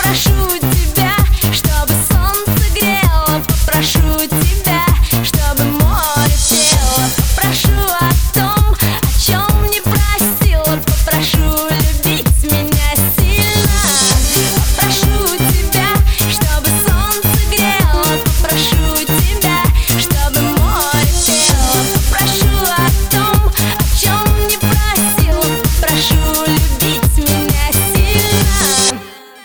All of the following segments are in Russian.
Попрошу тебя, чтобы солнце грело, попрошу тебя, чтобы море пело, попрошу о том, о чем не просила, попрошу любить меня сильно. Попрошу тебя, чтобы солнце грело, попрошу тебя, чтобы море пело, попрошу о том, о чем не просила, попрошу любить меня сильно.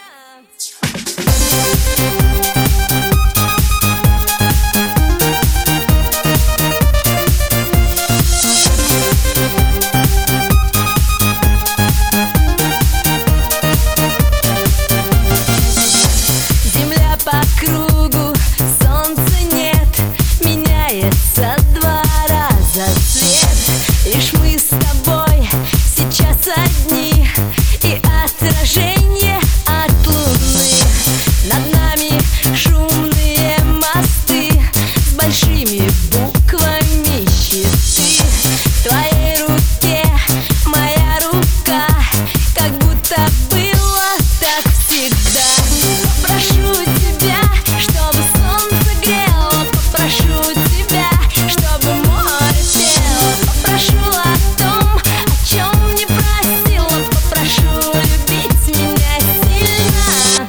Земля по кругу, солнца нет, меняется 2 раза цвет. Лишь мы с тобой сейчас одни, и отражение от луны. Над нами шумные мосты с большими буквами щиты. В твоей руке моя рука, как будто было так всегда. Попрошу тебя, чтобы солнце грело, попрошу тебя, чтобы море пело, попрошу о том, о чем не просила, попрошу любить меня сильно.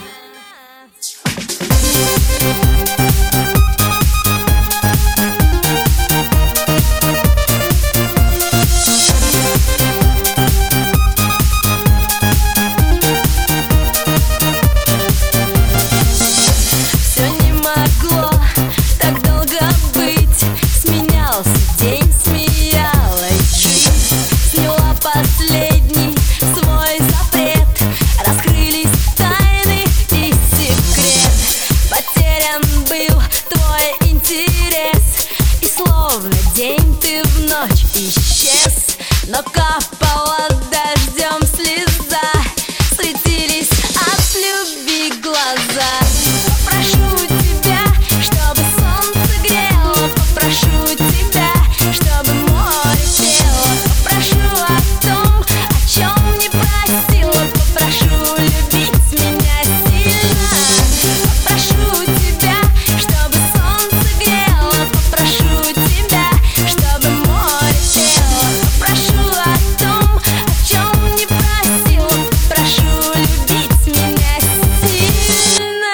Все не могло так долго быть, сменялся день, смеялась жизнь, сняла последний свой запрет, раскрылись тайны и секрет. Потерян был твой интерес, и словно день ты в ночь исчез. Но капала дождем слеза, светились от любви глаза. Попрошу тебя, чтобы солнце грело, попрошу тебя, чтобы море пело, попрошу о том, о чем не просила, попрошу любить меня сильно. Попрошу тебя, чтобы солнце грело, попрошу тебя, чтобы море пело, попрошу о том, о чем не просила, попрошу любить меня сильно.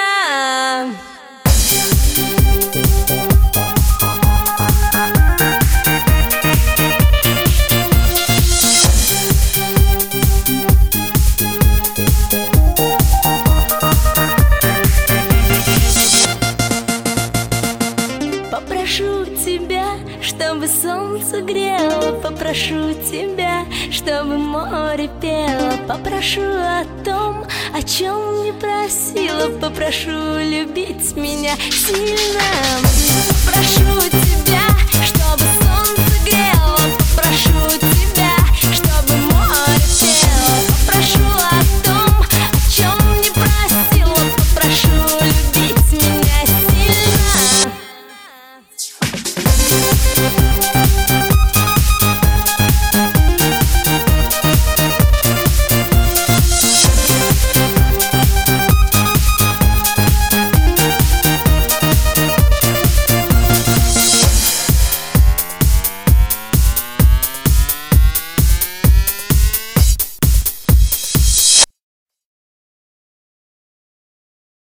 Попрошу тебя, чтобы солнце грело, попрошу тебя, чтобы море пело, попрошу о том, о чем не просила, попрошу любить меня сильно. Попрошу тебя.